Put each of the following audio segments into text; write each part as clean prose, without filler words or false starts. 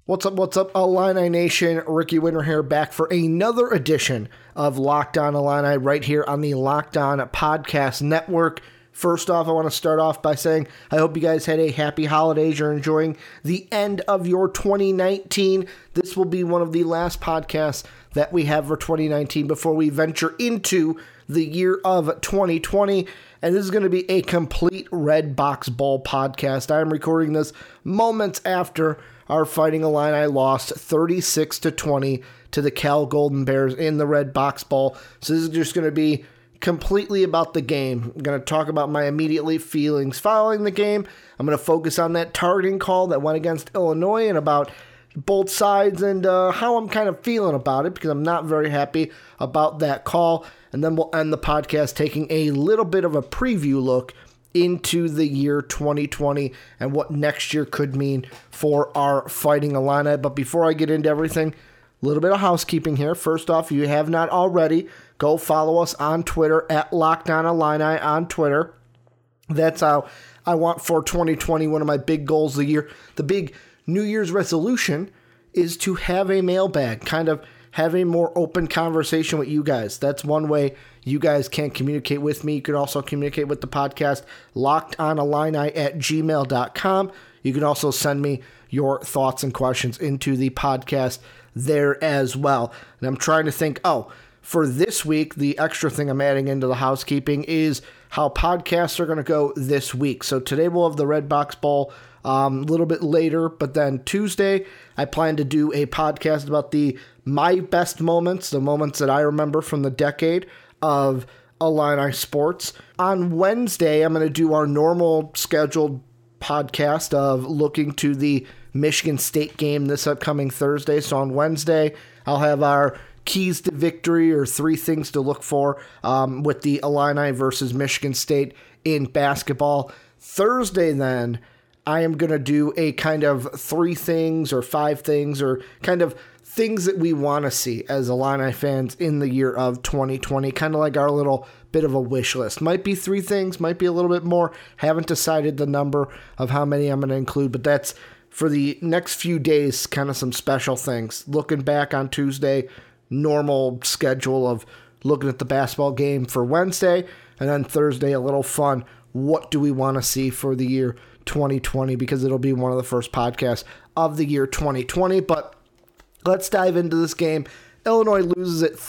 What's up, Illini Nation? Ricky Winter here, back for another edition of Locked On Illini right here on the Locked On Podcast Network. First off, I want to start off by saying I hope you guys had a happy holidays. You're enjoying the end of your 2019. This will be one of the last podcasts that we have for 2019 before we venture into the year of 2020. And this is going to be a complete Red Box Ball podcast. I am recording this moments after our Fighting Illini lost 36-20 to the Cal Golden Bears in the Red Box Ball. So this is just going to be completely about the game. I'm going to talk about my immediate feelings following the game. I'm going to focus on that targeting call that went against Illinois and about both sides and how I'm kind of feeling about it, because I'm not very happy about that call. And then we'll end the podcast taking a little bit of a preview look into the year 2020 and what next year could mean for our Fighting Illini. But before I get into everything, a little bit of housekeeping here. First off, if you have not already, go follow us on Twitter at Locked On Illini on Twitter. That's how I want for 2020. One of my big goals of the year, the big New Year's resolution, is to have a mailbag, kind of have a more open conversation with you guys. That's one way you guys can communicate with me. You can also communicate with the podcast, lockedonillini@gmail.com. You can also send me your thoughts and questions into the podcast there as well. And I'm trying to think, for this week, the extra thing I'm adding into the housekeeping is how podcasts are going to go this week. So today we'll have the Red Box Ball a little bit later, but then Tuesday I plan to do a podcast about my best moments, the moments that I remember from the decade of Illini sports. On Wednesday, I'm going to do our normal scheduled podcast of looking to the Michigan State game this upcoming Thursday. So on Wednesday, I'll have our keys to victory or 3 things to look for with the Illini versus Michigan State in basketball. Thursday, then, I am going to do a kind of 3 things or 5 things or kind of things that we want to see as Illini fans in the year of 2020, kind of like our little bit of a wish list. Might be 3 things, might be a little bit more. Haven't decided the number of how many I'm going to include, but that's for the next few days, kind of some special things. Looking back on Tuesday, normal schedule of looking at the basketball game for Wednesday, and then Thursday, a little fun. What do we want to see for the year 2020? Because it'll be one of the first podcasts of the year 2020, but let's dive into this game. Illinois loses it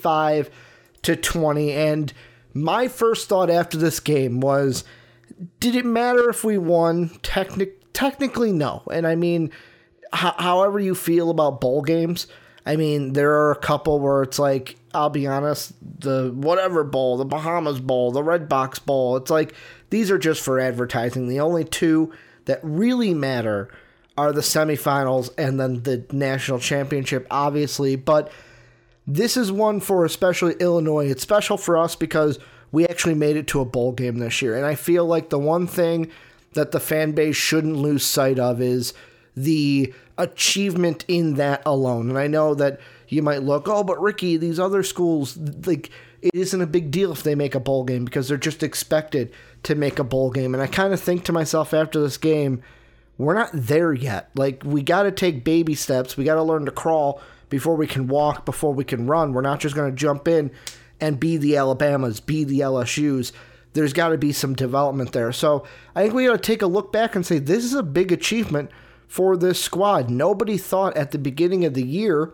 35-20, and my first thought after this game was, did it matter if we won? Technically, no. And I mean, however you feel about bowl games, I mean, there are a couple where it's like, I'll be honest, the whatever bowl, the Bahamas Bowl, the Red Box Bowl, it's like, these are just for advertising. The only 2 that really matter are the semifinals and then the national championship, obviously. But this is one for especially Illinois. It's special for us because we actually made it to a bowl game this year. And I feel like the one thing that the fan base shouldn't lose sight of is the achievement in that alone. And I know that you might look, but Ricky, these other schools, like, it isn't a big deal if they make a bowl game because they're just expected to make a bowl game. And I kind of think to myself after this game, we're not there yet. Like, we got to take baby steps. We got to learn to crawl before we can walk, before we can run. We're not just going to jump in and be the Alabamas, be the LSUs. There's got to be some development there. So I think we got to take a look back and say this is a big achievement for this squad. Nobody thought at the beginning of the year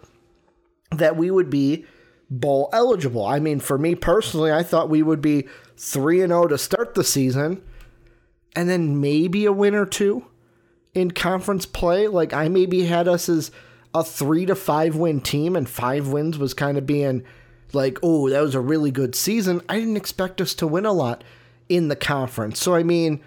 that we would be bowl eligible. I mean, for me personally, I thought we would be 3-0 to start the season and then maybe a win or 2 in conference play. Like, I maybe had us as a 3-5 win team, and 5 wins was kind of being like, oh, that was a really good season. I didn't expect us to win a lot in the conference. So, I mean,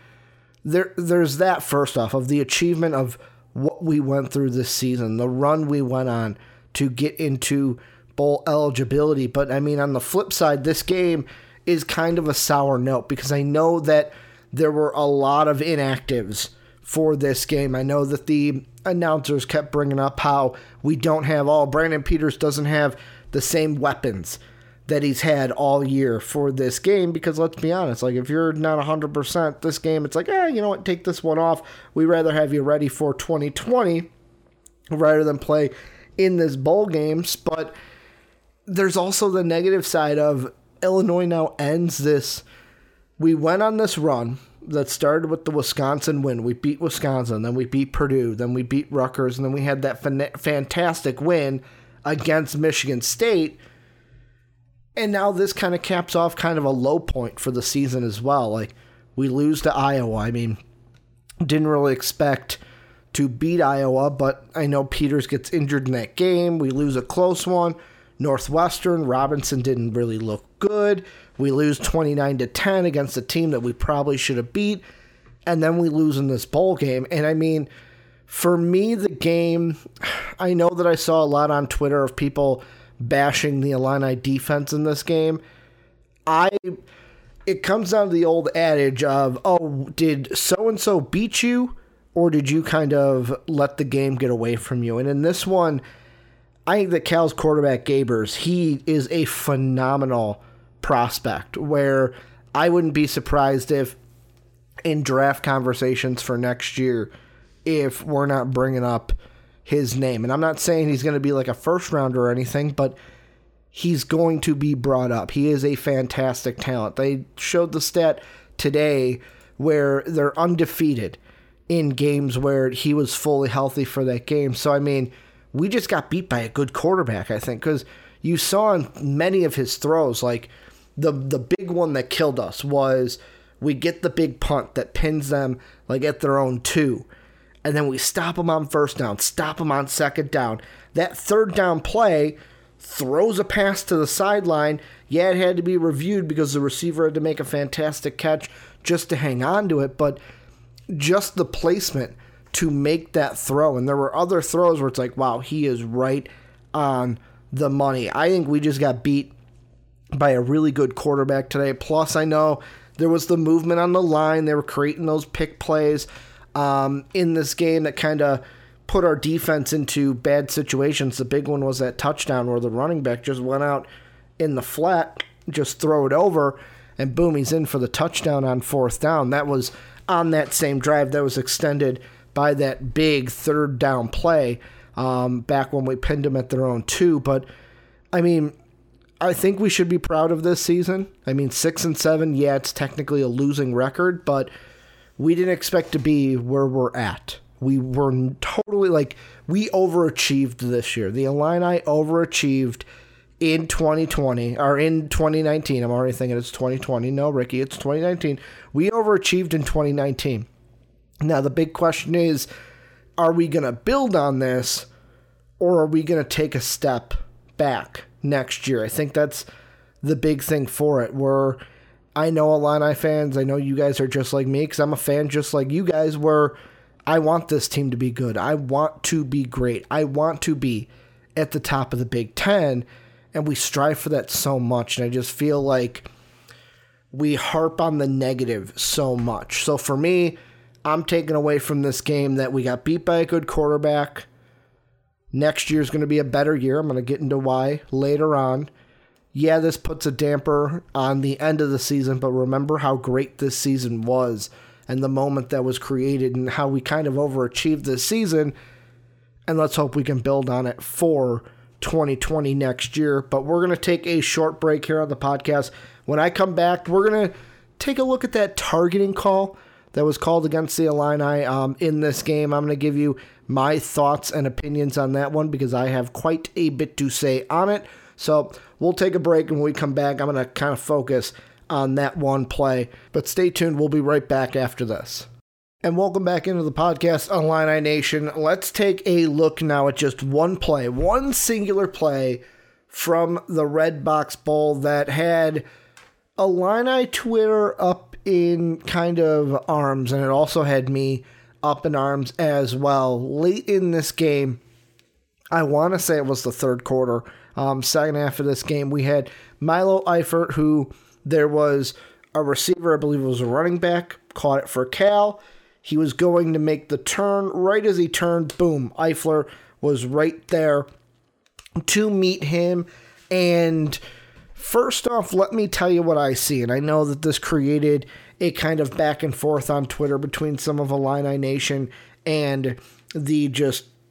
there's that first off of the achievement of what we went through this season, the run we went on to get into bowl eligibility. But, I mean, on the flip side, this game is kind of a sour note because I know that there were a lot of inactives for this game. I know that the announcers kept bringing up how we don't have Brandon Peters doesn't have the same weapons that he's had all year for this game, because let's be honest, like, if you're not 100% this game, it's like, you know what, take this one off. We'd rather have you ready for 2020. rather than play in this bowl games. But there's also the negative side of Illinois now ends this. We went on this run that started with the Wisconsin win. We beat Wisconsin, then we beat Purdue, then we beat Rutgers, and then we had that fantastic win against Michigan State. And now this kind of caps off kind of a low point for the season as well. Like, we lose to Iowa. I mean, didn't really expect to beat Iowa, but I know Peters gets injured in that game. We lose a close one. Northwestern, Robinson didn't really look good. We lose 29-10 against a team that we probably should have beat. And then we lose in this bowl game. And I mean, for me, the game, I know that I saw a lot on Twitter of people bashing the Illini defense in this game. It comes down to the old adage of, oh, did so-and-so beat you, or did you kind of let the game get away from you? And in this one, I think that Cal's quarterback, Gabers, he is a phenomenal prospect, where I wouldn't be surprised if in draft conversations for next year, if we're not bringing up his name. And I'm not saying he's going to be like a first rounder or anything, but he's going to be brought up. He is a fantastic talent. They showed the stat today where they're undefeated in games where he was fully healthy for that game. So, I mean, we just got beat by a good quarterback, I think, because you saw in many of his throws, like the big one that killed us was we get the big punt that pins them like at their own 2. And then we stop them on first down, stop them on second down. That third down play throws a pass to the sideline. Yeah, it had to be reviewed because the receiver had to make a fantastic catch just to hang on to it, but just the placement to make that throw. And there were other throws where it's like, wow, he is right on the money. I think we just got beat by a really good quarterback today. Plus, I know there was the movement on the line. They were creating those pick plays in this game that kind of put our defense into bad situations. The big one was that touchdown where the running back just went out in the flat, just throw it over, and boom, he's in for the touchdown on fourth down. That was on that same drive that was extended by that big third down play back when we pinned them at their own 2. But, I mean, I think we should be proud of this season. I mean, 6-7, yeah, it's technically a losing record, but we didn't expect to be where we're at. We were totally, like, we overachieved this year. The Illini overachieved in 2020, or in 2019. I'm already thinking it's 2020. No, Ricky, it's 2019. We overachieved in 2019. Now, the big question is, are we going to build on this, or are we going to take a step back next year? I think that's the big thing for it, where I know Illini fans, I know you guys are just like me, because I'm a fan just like you guys, where I want this team to be good. I want to be great. I want to be at the top of the Big Ten, and we strive for that so much, and I just feel like we harp on the negative so much. So for me, I'm taking away from this game that we got beat by a good quarterback. Next year is going to be a better year. I'm going to get into why later on. Yeah, this puts a damper on the end of the season, but remember how great this season was and the moment that was created and how we kind of overachieved this season. And let's hope we can build on it for 2020 next year. But we're going to take a short break here on the podcast. When I come back, we're going to take a look at that targeting call that was called against the Illini in this game. I'm going to give you my thoughts and opinions on that one because I have quite a bit to say on it. So we'll take a break, and when we come back, I'm going to kind of focus on that one play. But stay tuned. We'll be right back after this. And welcome back into the podcast, Illini Nation. Let's take a look now at just one play, one singular play from the Red Box Bowl that had Illini Twitter up in kind of arms, and it also had me up in arms as well. Late in this game, I want to say it was the third quarter, second half of this game, we had Milo Eifert, who there was a receiver, I believe it was a running back, caught it for Cal. He was going to make the turn. Right as he turned, boom, Eifler was right there to meet him. And first off, let me tell you what I see. And I know that this created a kind of back and forth on Twitter between some of Illini Nation and the just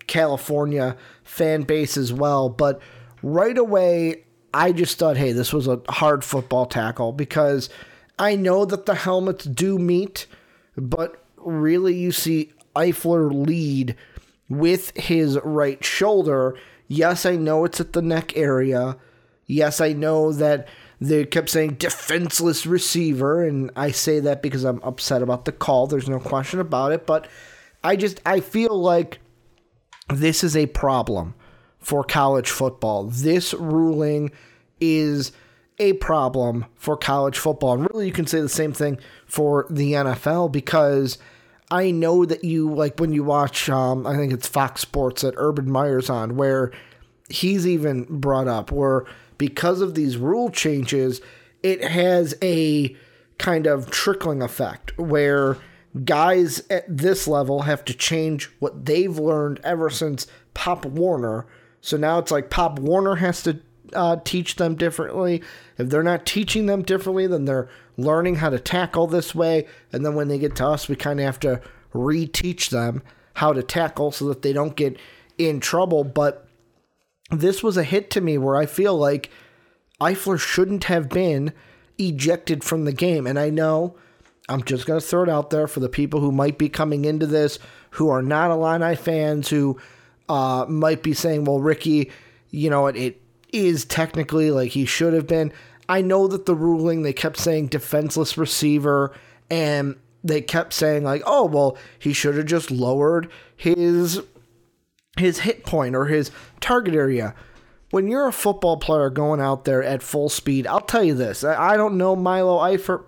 California fan base as well. But right away, I just thought, hey, this was a hard football tackle, because I know that the helmets do meet, but really you see Eifler lead with his right shoulder. Yes, I know it's at the neck area. Yes, I know that they kept saying defenseless receiver, and I say that because I'm upset about the call. There's no question about it, but I feel like this is a problem for college football. This ruling is a problem for college football. And really, you can say the same thing for the NFL, because I know that you, like when you watch, I think it's Fox Sports that Urban Meyer's on, where he's even brought up where because of these rule changes, it has a kind of trickling effect where guys at this level have to change what they've learned ever since Pop Warner. So now it's like Pop Warner has to teach them differently. If they're not teaching them differently, then they're learning how to tackle this way. And then when they get to us, we kind of have to reteach them how to tackle so that they don't get in trouble. But this was a hit to me where I feel like Eifler shouldn't have been ejected from the game. And I know, I'm just going to throw it out there for the people who might be coming into this, who are not Illini fans, who might be saying, well, Ricky, it is technically like he should have been. I know that the ruling, they kept saying defenseless receiver, and they kept saying like, oh, well, he should have just lowered his hit point or his target area. When you're a football player going out there at full speed, I'll tell you this. I don't know Milo Eifler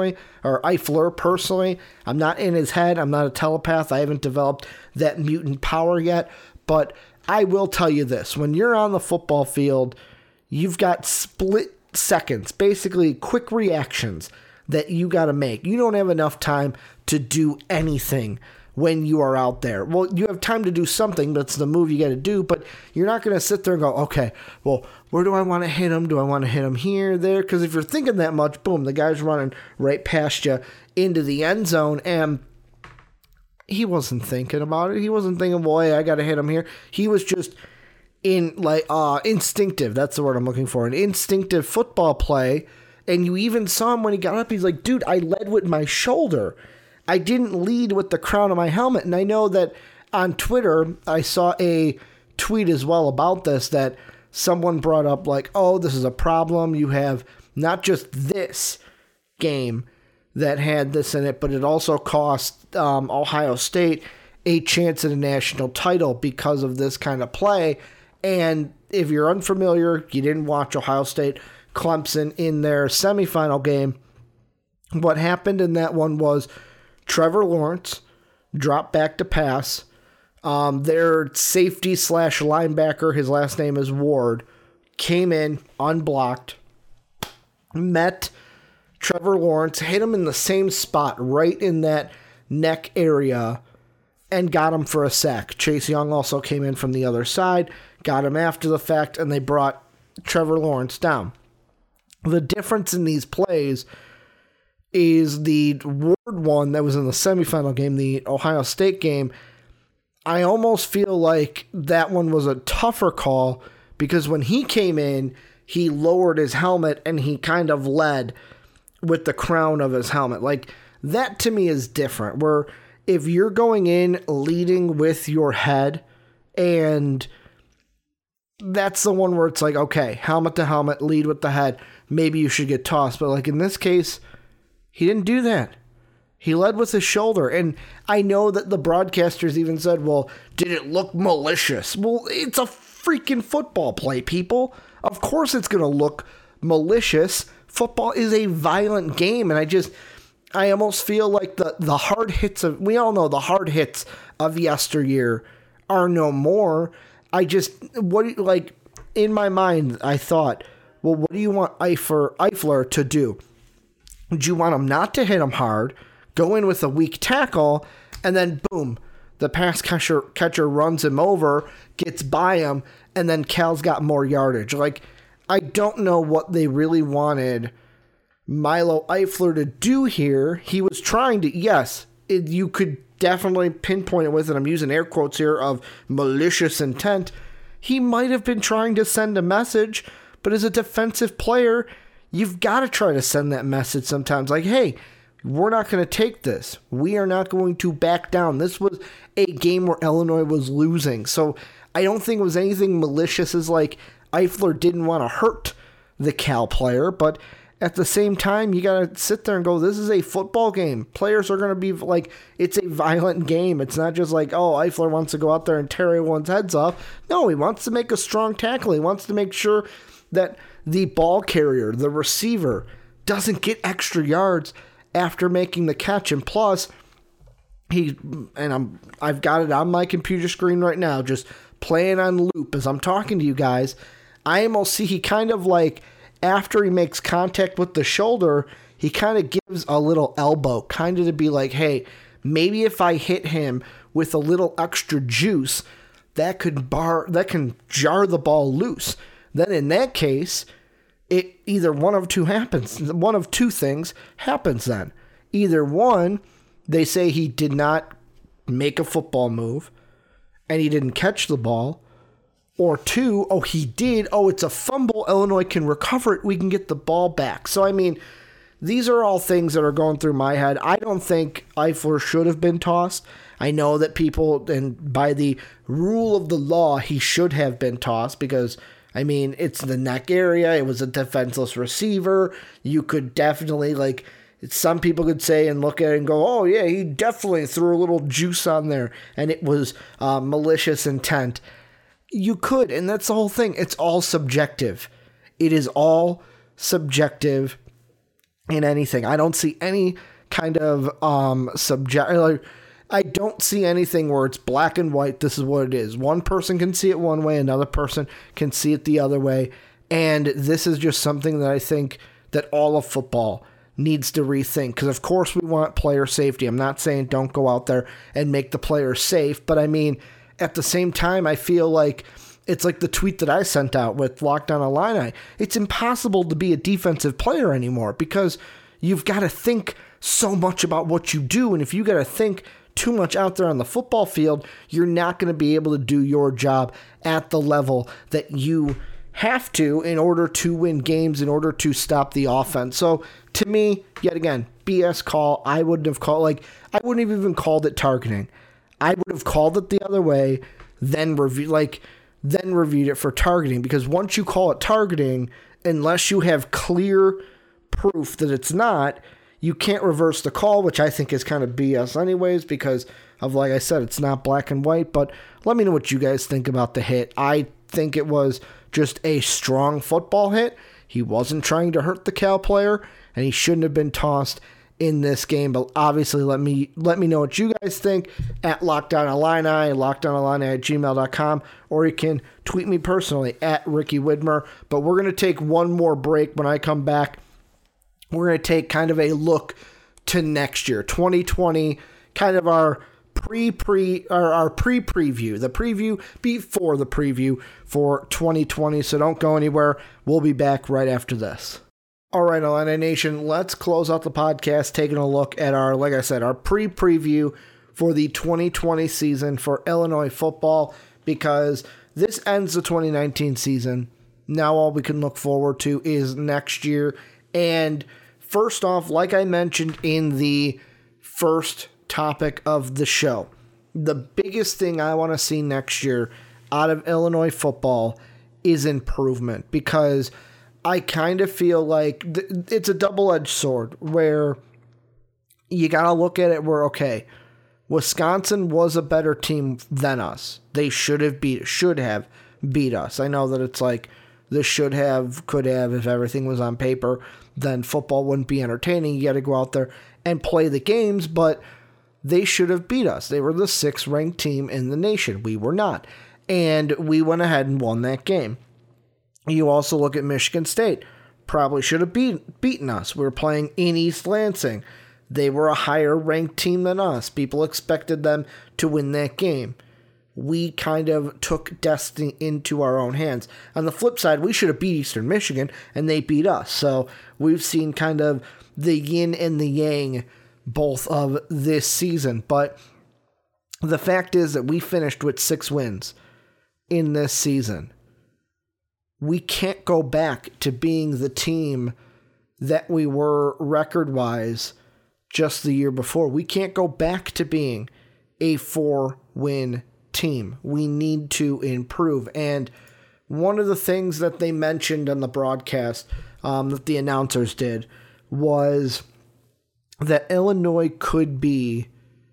personally. I'm not in his head. I'm not a telepath. I haven't developed that mutant power yet. But I will tell you this. When you're on the football field, you've got split seconds, basically quick reactions that you got to make. You don't have enough time to do anything when you are out there. Well, you have time to do something, but it's the move you got to do, but you're not going to sit there and go, okay, well, where do I want to hit him? Do I want to hit him here, there? Because if you're thinking that much, boom, the guy's running right past you into the end zone, and he wasn't thinking about it. He wasn't thinking, boy, I got to hit him here. He was just instinctive. That's the word I'm looking for. An instinctive football play, and you even saw him when he got up. He's like, dude, I led with my shoulder. I didn't lead with the crown of my helmet. And I know that on Twitter, I saw a tweet as well about this, that someone brought up like, oh, this is a problem. You have not just this game that had this in it, but it also cost Ohio State a chance at a national title because of this kind of play. And if you're unfamiliar, you didn't watch Ohio State Clemson in their semifinal game, what happened in that one was Trevor Lawrence dropped back to pass. Their safety / linebacker, his last name is Ward, came in unblocked, met Trevor Lawrence, hit him in the same spot, right in that neck area, and got him for a sack. Chase Young also came in from the other side, got him after the fact, and they brought Trevor Lawrence down. The difference in these plays is the Ward one that was in the semifinal game, the Ohio State game. I almost feel like that one was a tougher call because when he came in, he lowered his helmet and he kind of led with the crown of his helmet. Like, that to me is different, where if you're going in leading with your head, and that's the one where it's like, okay, helmet to helmet, lead with the head, maybe you should get tossed. But like in this case, he didn't do that. He led with his shoulder. And I know that the broadcasters even said, well, did it look malicious? Well, it's a freaking football play, people. Of course it's going to look malicious. Football is a violent game. And I almost feel like the hard hits we all know the hard hits of yesteryear are no more. In my mind, I thought, well, what do you want Eifler to do? Do you want him not to hit him hard, go in with a weak tackle, and then boom, the pass catcher runs him over, gets by him, and then Cal's got more yardage? Like, I don't know what they really wanted Milo Eifler to do here. He was trying to, yes, you could definitely pinpointed with, and I'm using air quotes here, of malicious intent. He might have been trying to send a message, but as a defensive player, you've got to try to send that message sometimes. Like, hey, we're not going to take this. We are not going to back down. This was a game where Illinois was losing. So I don't think it was anything malicious as like Eifler didn't want to hurt the Cal player, but at the same time, you got to sit there and go, this is a football game. Players are going to be like, it's a violent game. It's not just like, oh, Eifler wants to go out there and tear everyone's heads off. No, he wants to make a strong tackle. He wants to make sure that the ball carrier, the receiver, doesn't get extra yards after making the catch. And plus, I've got it on my computer screen right now, just playing on loop as I'm talking to you guys. IMLC, he kind of like, after he makes contact with the shoulder, he kind of gives a little elbow, kind of to be like, hey, maybe if I hit him with a little extra juice, that can jar the ball loose. Then in that case, it either one of two things happens then. Either one, they say he did not make a football move and he didn't catch the ball, or two, oh, he did. Oh, it's a fumble. Illinois can recover it. We can get the ball back. So, I mean, these are all things that are going through my head. I don't think Eifler should have been tossed. I know that people, and by the rule of the law, he should have been tossed because, I mean, it's the neck area. It was a defenseless receiver. You could definitely, like, some people could say and look at it and go, oh, yeah, he definitely threw a little juice on there, and it was malicious intent. You could, and that's the whole thing. It's all subjective. It is all subjective in anything. I don't see any kind of I don't see anything where it's black and white. This is what it is. One person can see it one way, another person can see it the other way. And this is just something that I think that all of football needs to rethink. Because, of course, we want player safety. I'm not saying don't go out there and make the players safe. But, I mean, at the same time, I feel like it's like the tweet that I sent out with Locked On Illini. It's impossible to be a defensive player anymore because you've got to think so much about what you do. And if you got to think too much out there on the football field, you're not going to be able to do your job at the level that you have to in order to win games, in order to stop the offense. So to me, yet again, BS call. I wouldn't have even called it targeting. I would have called it the other way, then reviewed it for targeting, because once you call it targeting, unless you have clear proof that it's not, you can't reverse the call, which I think is kind of BS anyways, because of, like I said, it's not black and white. But let me know what you guys think about the hit. I think it was just a strong football hit. He wasn't trying to hurt the Cal player, and he shouldn't have been tossed in this game. But obviously, let me know what you guys think at LockedOnIllini, LockedOnIllini@gmail.com, or you can tweet me personally at Ricky Widmer. But we're going to take one more break. When I come back, we're going to take kind of a look to next year, 2020, kind of our pre-preview, the preview before the preview for 2020. So don't go anywhere. We'll be back right after this. All right, Illini Nation, let's close out the podcast taking a look at our pre-preview for the 2020 season for Illinois football, because this ends the 2019 season. Now all we can look forward to is next year. And first off, like I mentioned in the first topic of the show, the biggest thing I want to see next year out of Illinois football is improvement, because I kind of feel like it's a double-edged sword where you got to look at it where, okay, Wisconsin was a better team than us. They should have beat us. I know that it's like this should have, could have, if everything was on paper, then football wouldn't be entertaining. You got to go out there and play the games, but they should have beat us. They were the 6th ranked team in the nation. We were not. And we went ahead and won that game. You also look at Michigan State. Probably should have beaten us. We were playing in East Lansing. They were a higher ranked team than us. People expected them to win that game. We kind of took destiny into our own hands. On the flip side, we should have beat Eastern Michigan, and they beat us. So we've seen kind of the yin and the yang both of this season. But The fact is that we finished with 6 wins in this season. We can't go back to being the team that we were record-wise just the year before. We can't go back to being a 4-win team. We need to improve. And one of the things that they mentioned on the broadcast that the announcers did was that Illinois could be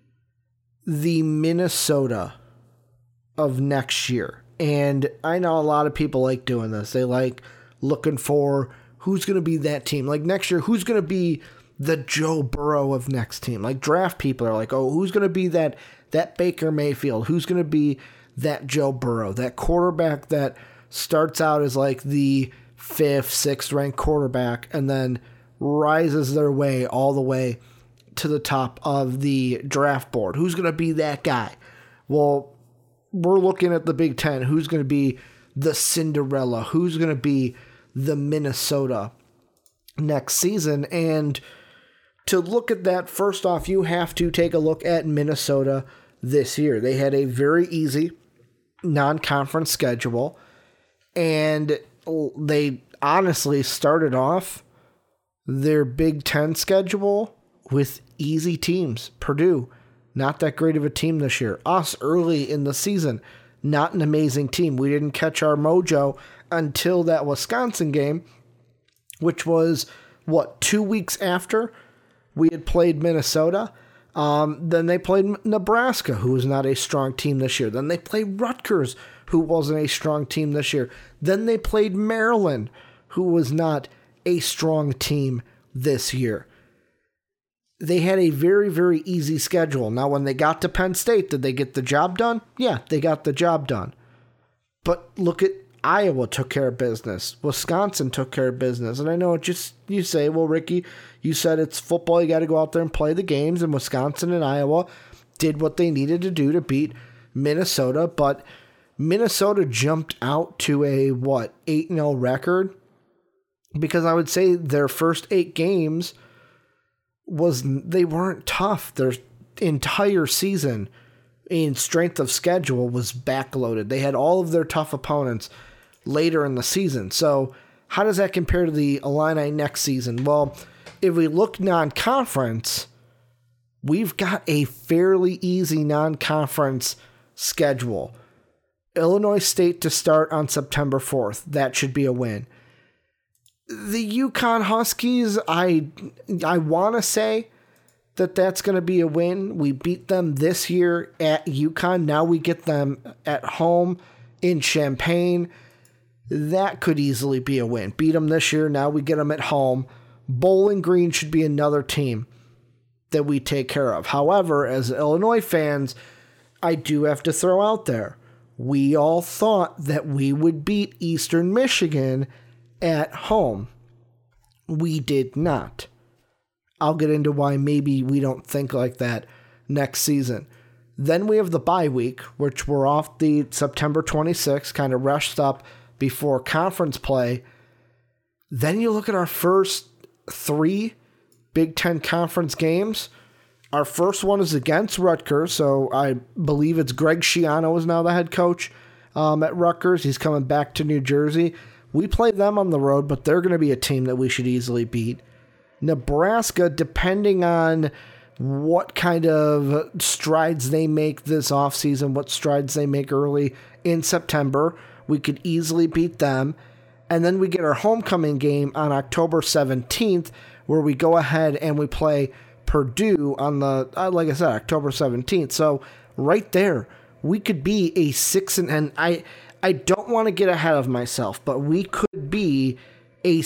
the Minnesota of next year. And I know a lot of people like doing this. They like looking for who's going to be that team. Like next year, who's going to be the Joe Burrow of next team? Like draft people are like, oh, who's going to be that Baker Mayfield? Who's going to be that Joe Burrow? That quarterback that starts out as like the 5th, 6th ranked quarterback and then rises their way all the way to the top of the draft board. Who's going to be that guy? Well, we're looking at the Big Ten. Who's going to be the Cinderella? Who's going to be the Minnesota next season? And to look at that, first off, you have to take a look at Minnesota this year. They had a very easy non-conference schedule, and they honestly started off their Big Ten schedule with easy teams. Purdue, not that great of a team this year. Us, early in the season, not an amazing team. We didn't catch our mojo until that Wisconsin game, which was, 2 weeks after we had played Minnesota. Then they played Nebraska, who was not a strong team this year. Then they played Rutgers, who wasn't a strong team this year. Then they played Maryland, who was not a strong team this year. They had a very, very easy schedule. Now, when they got to Penn State, did they get the job done? Yeah, they got the job done. But look at Iowa took care of business. Wisconsin took care of business. And I know you say, well, Ricky, you said it's football. You got to go out there and play the games. And Wisconsin and Iowa did what they needed to do to beat Minnesota. But Minnesota jumped out to a, 8-0 record? Because I would say their first 8 games they weren't tough. Their entire season in strength of schedule was backloaded. They had all of their tough opponents later in the season. So how does that compare to the Illini next season? Well, if we look non-conference, we've got a fairly easy non-conference schedule. Illinois State to start on September 4th. That should be a win. The UConn Huskies, I want to say that's going to be a win. We beat them this year at UConn. Now we get them at home in Champaign. That could easily be a win. Beat them this year. Now we get them at home. Bowling Green should be another team that we take care of. However, as Illinois fans, I do have to throw out there, we all thought that we would beat Eastern Michigan at home. We did not. I'll get into why maybe we don't think like that next season. Then we have the bye week, which we're off the September 26th, kind of rushed up before conference play. Then you look at our first 3 Big Ten conference games. Our first one is against Rutgers, so I believe it's Greg Schiano is now the head coach at Rutgers. He's coming back to New Jersey. We play them on the road, but they're going to be a team that we should easily beat. Nebraska, depending on what kind of strides they make this offseason, what strides they make early in September, we could easily beat them. And then we get our homecoming game on October 17th, where we go ahead and we play Purdue on the, like I said, October 17th. So right there, we could be a 6 and I don't want to get ahead of myself, but we could be a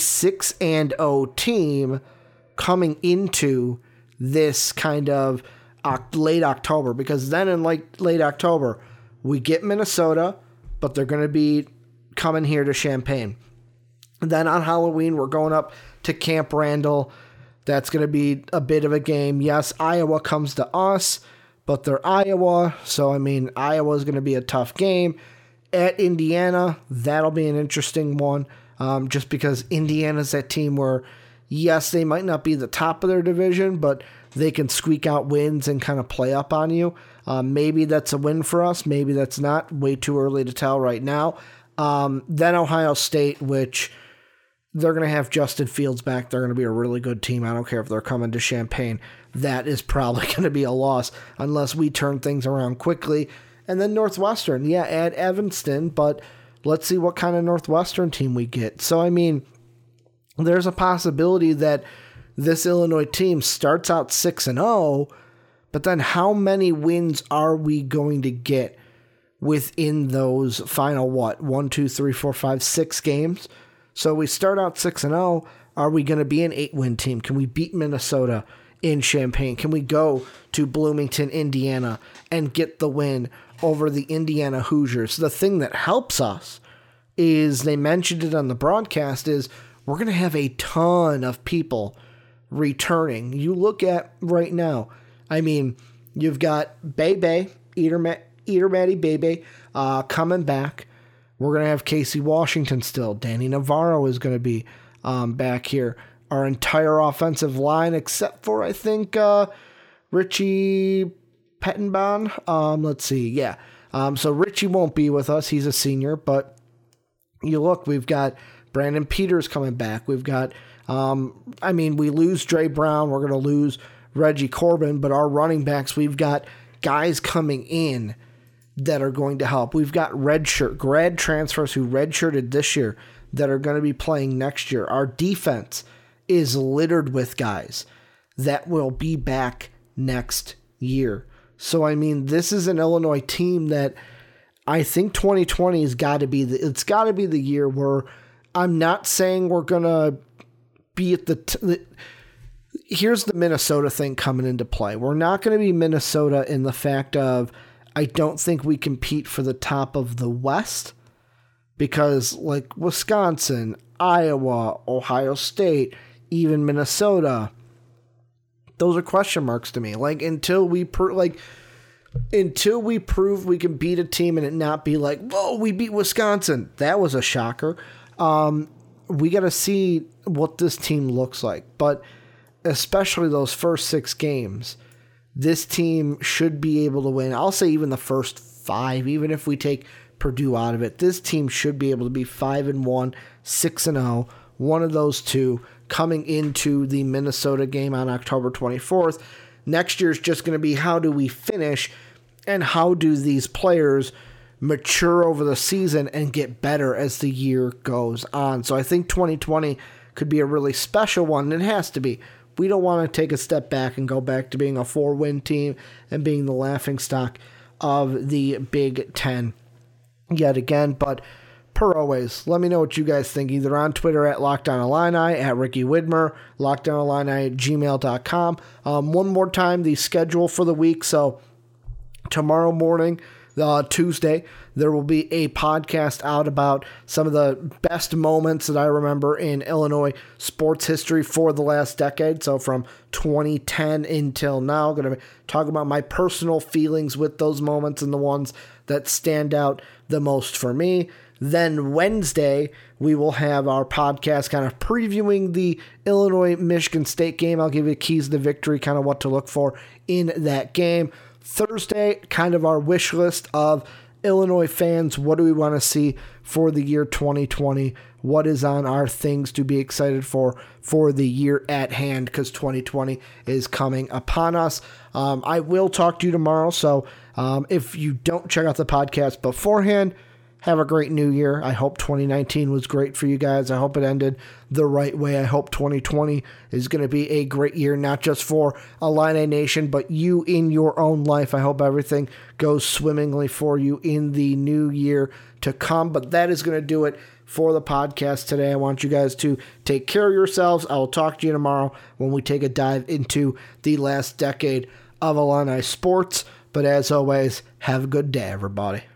6-0 team coming into this kind of late October, because then in late October, we get Minnesota, but they're going to be coming here to Champaign. Then on Halloween, we're going up to Camp Randall. That's going to be a bit of a game. Yes, Iowa comes to us, but they're Iowa, so Iowa is going to be a tough game. At Indiana, that'll be an interesting one, just because Indiana's that team where, yes, they might not be the top of their division, but they can squeak out wins and kind of play up on you. Maybe that's a win for us. Maybe that's not. Way too early to tell right now. Then Ohio State, which they're going to have Justin Fields back. They're going to be a really good team. I don't care if they're coming to Champaign. That is probably going to be a loss unless we turn things around quickly. And then Northwestern. Yeah, add Evanston, but let's see what kind of Northwestern team we get. So, I mean, there's a possibility that this Illinois team starts out 6-0, but then how many wins are we going to get within those final, 1, 2, 3, 4, 5, 6 games? So we start out 6-0. Are we going to be an 8-win team? Can we beat Minnesota in Champaign? Can we go to Bloomington, Indiana, and get the win over the Indiana Hoosiers? The thing that helps us is, they mentioned it on the broadcast, is we're going to have a ton of people returning. You look at right now, I mean, you've got Bebe, Eater Matty Bebe, coming back. We're going to have Casey Washington still. Danny Navarro is going to be back here. Our entire offensive line, except for, I think, Richie Pettenbon. Let's see. Yeah. So Richie won't be with us. He's a senior. But you look, we've got Brandon Peters coming back. We've got, we lose Dre Brown. We're going to lose Reggie Corbin. But our running backs, we've got guys coming in that are going to help. We've got grad transfers who redshirted this year that are going to be playing next year. Our defense is littered with guys that will be back next year. So, I mean, this is an Illinois team that I think 2020 has got to be it's got to be the year where, I'm not saying we're going to be at here's the Minnesota thing coming into play. We're not going to be Minnesota in the fact of, I don't think we compete for the top of the West, because like Wisconsin, Iowa, Ohio State, even Minnesota, those are question marks to me. Like, until we prove we can beat a team and it not be like, whoa, we beat Wisconsin, that was a shocker. We got to see what this team looks like. But especially those first 6 games, this team should be able to win. I'll say even the first 5, even if we take Purdue out of it, this team should be able to be 5-1, 6-0, one of those two, coming into the Minnesota game on October 24th. Next year's just going to be, how do we finish, and how do these players mature over the season and get better as the year goes on. So I think 2020 could be a really special one, and it has to be. We don't want to take a step back and go back to being a 4-win team and being the laughingstock of the Big Ten yet again. But per always, let me know what you guys think, either on Twitter at LockedOnIllini, at Ricky Widmer, LockedOnIllini@gmail.com. One more time, the schedule for the week. So tomorrow morning, Tuesday, there will be a podcast out about some of the best moments that I remember in Illinois sports history for the last decade. So from 2010 until now, I'm going to talk about my personal feelings with those moments and the ones that stand out the most for me. Then Wednesday, we will have our podcast kind of previewing the Illinois-Michigan State game. I'll give you keys to victory, kind of what to look for in that game. Thursday, kind of our wish list of Illinois fans. What do we want to see for the year 2020? What is on our things to be excited for the year at hand, because 2020 is coming upon us. I will talk to you tomorrow, so if you don't check out the podcast beforehand, have a great new year. I hope 2019 was great for you guys. I hope it ended the right way. I hope 2020 is going to be a great year, not just for Illini Nation, but you in your own life. I hope everything goes swimmingly for you in the new year to come. But that is going to do it for the podcast today. I want you guys to take care of yourselves. I will talk to you tomorrow when we take a dive into the last decade of Illini sports. But as always, have a good day, everybody.